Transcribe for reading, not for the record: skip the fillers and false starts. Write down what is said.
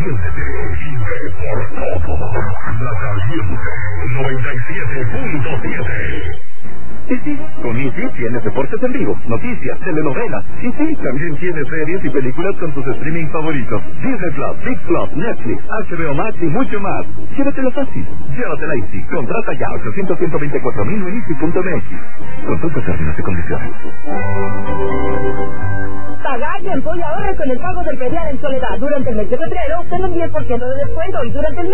Siéntete y ve por todo. La Caliente 97.7. Sí, con Easy tienes deportes en vivo, noticias, telenovelas. Sí, también tienes series y películas con tus streaming favoritos. Disney Plus, Big Plus, Netflix, HBO Max y mucho más. Llévatelo fácil. Llévatela Easy. Contrata ya 800-124,000 en Easy.mx. Consulta términos y condiciones. Paga a tiempo y ahorra con el pago del predial en Soledad. Durante el mes de febrero, obtén un 10% de descuento y durante el mes